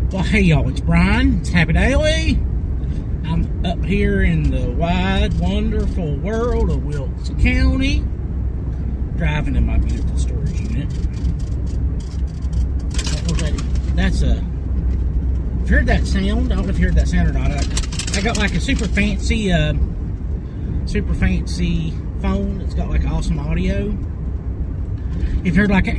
Well, hey y'all, it's Brian. It's Happy Daily. I'm up here in the wide, wonderful world of Wilkes County, driving in my beautiful storage unit. That's a. If you heard that sound, I don't know if you heard that sound or not. I got like a super fancy phone. It's got like awesome audio. If you heard like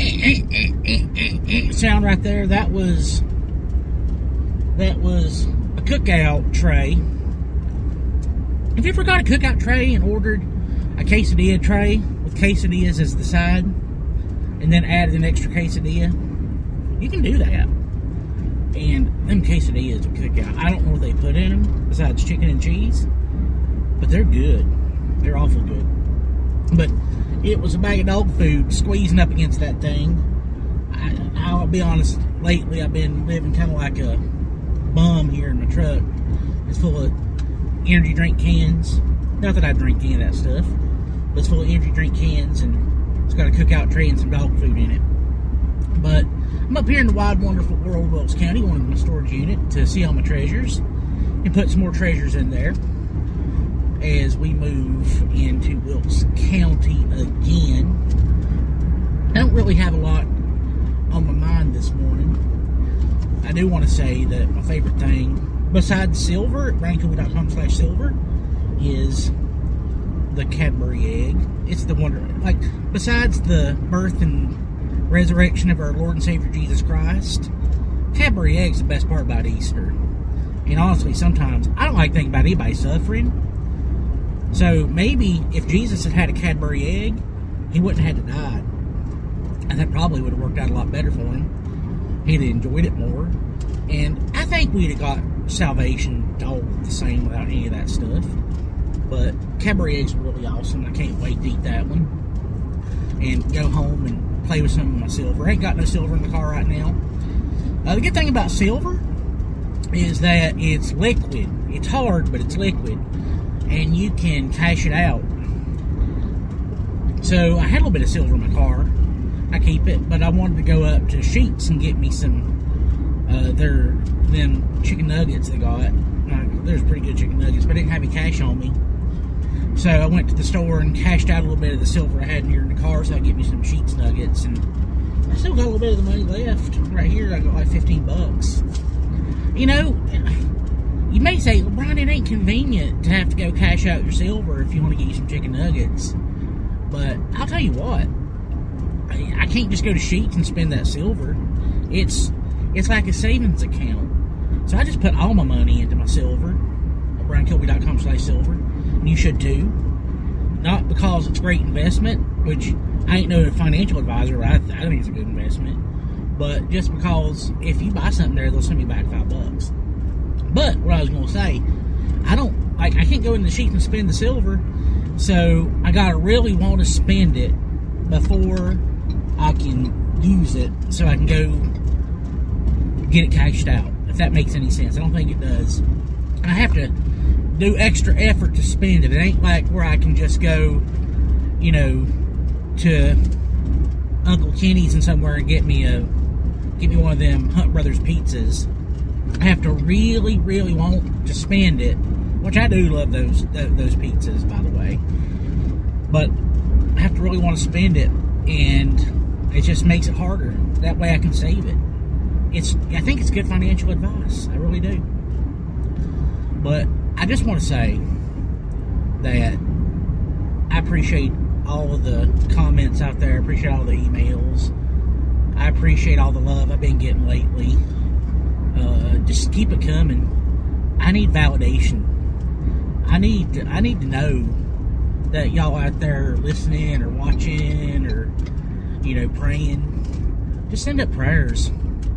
a sound right there, that was a cookout tray. If you ever got a cookout tray and ordered a quesadilla tray with quesadillas as the side, and then added an extra quesadilla, you can do that. And them quesadillas will cookout. I don't know what they put in them besides chicken and cheese, but they're good. They're awful good. But it was a bag of dog food squeezing up against that thing. I'll be honest, lately I've been living kind of like a bum here in my truck. It's full of energy drink cans. Not that I drink any of that stuff, but it's full of energy drink cans, and it's got a cookout tray and some dog food in it. But I'm up here in the wide, wonderful world of Wilkes County, going to my storage unit to see all my treasures and put some more treasures in there as we move into Wilkes County again. I don't really have a lot on my mind this morning. I do want to say that my favorite thing, besides silver, at BrianCooley.com/silver, is the Cadbury egg. It's the wonder, like, besides the birth and resurrection of our Lord and Savior Jesus Christ, Cadbury egg's the best part about Easter. And honestly, sometimes I don't like thinking about anybody suffering. So maybe if Jesus had had a Cadbury egg, he wouldn't have had to die. And that probably would have worked out a lot better for him. He'd have enjoyed it more. And I think we'd have got salvation all the same without any of that stuff. But Cadbury eggs are really awesome. I can't wait to eat that one. And go home and play with some of my silver. I ain't got no silver in the car right now. The good thing about silver is that it's liquid. It's hard, but it's liquid. And you can cash it out. So I had a little bit of silver in my car. I keep it, but I wanted to go up to Sheetz and get me some them chicken nuggets they got. There's pretty good chicken nuggets, but I didn't have any cash on me. So I went to the store and cashed out a little bit of the silver I had in here in the car, so I could get me some Sheetz nuggets. And I still got a little bit of the money left. Right here, I got like $15. You know, you may say, well, Brian, it ain't convenient to have to go cash out your silver if you want to get you some chicken nuggets. But I'll tell you what, I can't just go to Sheetz and spend that silver. It's like a savings account. So I just put all my money into my silver at BrianCooley.com/silver. And you should too. Not because it's a great investment, which I ain't no financial advisor, but I think it's a good investment. But just because if you buy something there, they'll send me back $5. But what I was going to say, I can't go into the Sheetz and spend the silver, so I gotta really want to spend it before I can use it, so I can go get it cashed out. If that makes any sense, I don't think it does. I have to do extra effort to spend it. It ain't like where I can just go, you know, to Uncle Kenny's and somewhere and get me one of them Hunt Brothers pizzas. I have to really, really want to spend it, which I do love those pizzas, by the way. But I have to really want to spend it, and it just makes it harder. That way I can save it. I think it's good financial advice. I really do. But I just want to say that I appreciate all of the comments out there. I appreciate all the emails. I appreciate all the love I've been getting lately. Just keep it coming. I need validation. I need to know that y'all out there are listening or watching or, you know, praying. Just send up prayers.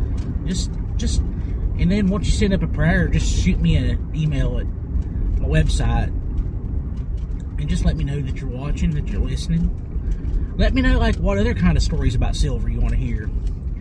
Just, and then once you send up a prayer, just shoot me an email at my website and just let me know that you're watching, that you're listening. Let me know, like, what other kind of stories about silver you want to hear.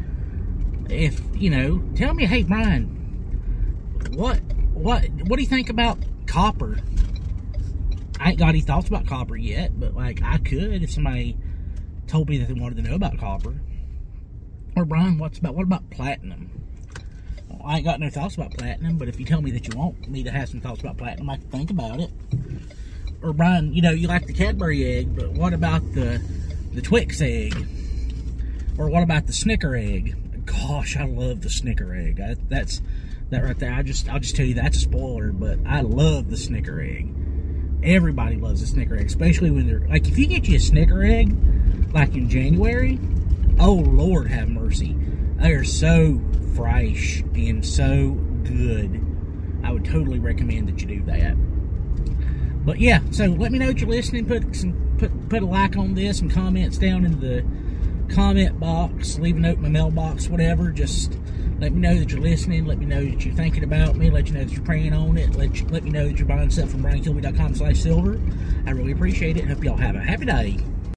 If, you know, tell me, hey, Brian, what do you think about copper? I ain't got any thoughts about copper yet, but, like, I could if somebody told me that they wanted to know about copper. Or, Brian, what about platinum? Well, I ain't got no thoughts about platinum, but if you tell me that you want me to have some thoughts about platinum, I can think about it. Or Brian, you know, you like the Cadbury egg, but what about the Twix egg? Or what about the Snicker egg? Gosh, I love the Snicker egg. That right there. I'll just tell you that's a spoiler, but I love the Snicker egg. Everybody loves the Snicker egg, especially when they're like, if you get you a Snicker egg like in January, oh Lord have mercy, they are so fresh and so good. I would totally recommend that you do that. But yeah, so let me know that you're listening. Put a like on this, some comments down in the comment box, leave a note in my mailbox, whatever. Just let me know that you're listening. Let me know that you're thinking about me. Let you know that you're praying on it. Let me know that you're buying stuff from BrianKilby.com/silver. I really appreciate it. Hope y'all have a happy day.